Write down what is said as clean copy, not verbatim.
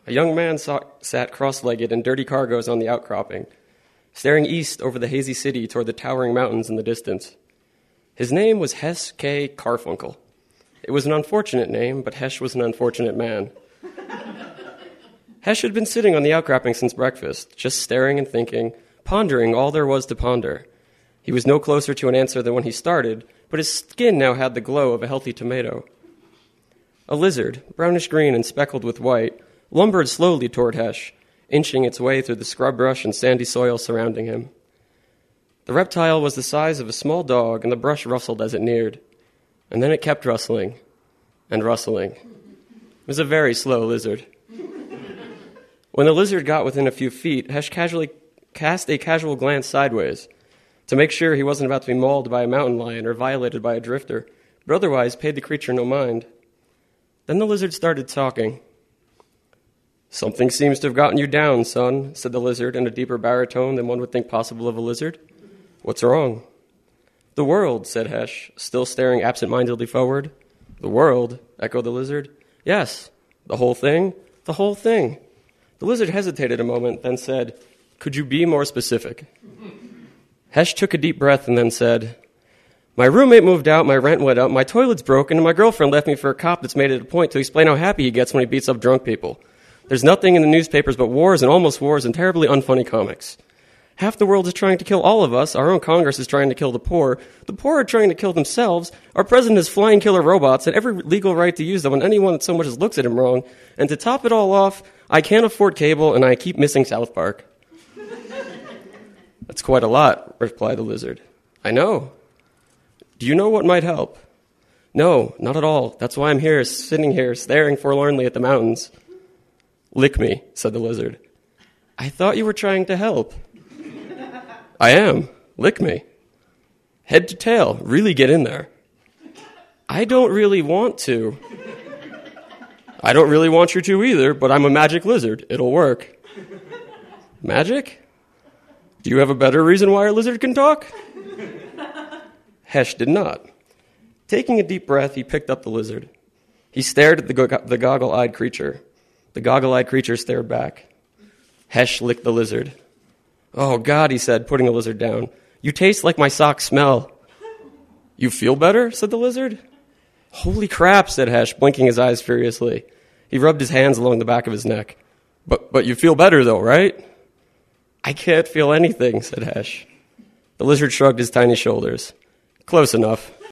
A young man sat cross-legged in dirty cargoes on the outcropping, staring east over the hazy city toward the towering mountains in the distance. His name was Hess K. Carfunkel. It was an unfortunate name, but Hesh was an unfortunate man. Hesh had been sitting on the outcropping since breakfast, just staring and thinking, pondering all there was to ponder. He was no closer to an answer than when he started, but his skin now had the glow of a healthy tomato. A lizard, brownish-green and speckled with white, lumbered slowly toward Hesh, inching its way through the scrub brush and sandy soil surrounding him. The reptile was the size of a small dog, and the brush rustled as it neared. And then it kept rustling and rustling. It was a very slow lizard. When the lizard got within a few feet, Hesh casually cast a casual glance sideways to make sure he wasn't about to be mauled by a mountain lion or violated by a drifter, but otherwise paid the creature no mind. Then the lizard started talking. "Something seems to have gotten you down, son," said the lizard in a deeper baritone than one would think possible of a lizard. "What's wrong?" "The world," said Hesh, still staring absent-mindedly forward. "The world?" echoed the lizard. "Yes. The whole thing?" "The whole thing." The lizard hesitated a moment, then said, "Could you be more specific?" Hesh took a deep breath and then said, "My roommate moved out, my rent went up, my toilet's broken, and my girlfriend left me for a cop that's made it a point to explain how happy he gets when he beats up drunk people. There's nothing in the newspapers but wars and almost wars and terribly unfunny comics. Half the world is trying to kill all of us. Our own Congress is trying to kill the poor. The poor are trying to kill themselves. Our president has flying killer robots and every legal right to use them on anyone that so much as looks at him wrong. And to top it all off, I can't afford cable and I keep missing South Park." "That's quite a lot," replied the lizard. "I know. Do you know what might help?" "No, not at all. That's why I'm here, sitting here, staring forlornly at the mountains." "Lick me," said the lizard. "I thought you were trying to help." "I am. Lick me. Head to tail. Really get in there." "I don't really want to." "I don't really want you to either, but I'm a magic lizard. It'll work." "Magic? Do you have a better reason why a lizard can talk?" Hesh did not. Taking a deep breath, he picked up the lizard. He stared at the goggle-eyed creature. The goggle-eyed creature stared back. Hesh licked the lizard. "Oh, God," he said, putting the lizard down. "You taste like my socks smell." "You feel better?" said the lizard. "Holy crap," said Hesh, blinking his eyes furiously. He rubbed his hands along the back of his neck. But you feel better, though, right?" "I can't feel anything," said Hesh. The lizard shrugged his tiny shoulders. "Close enough."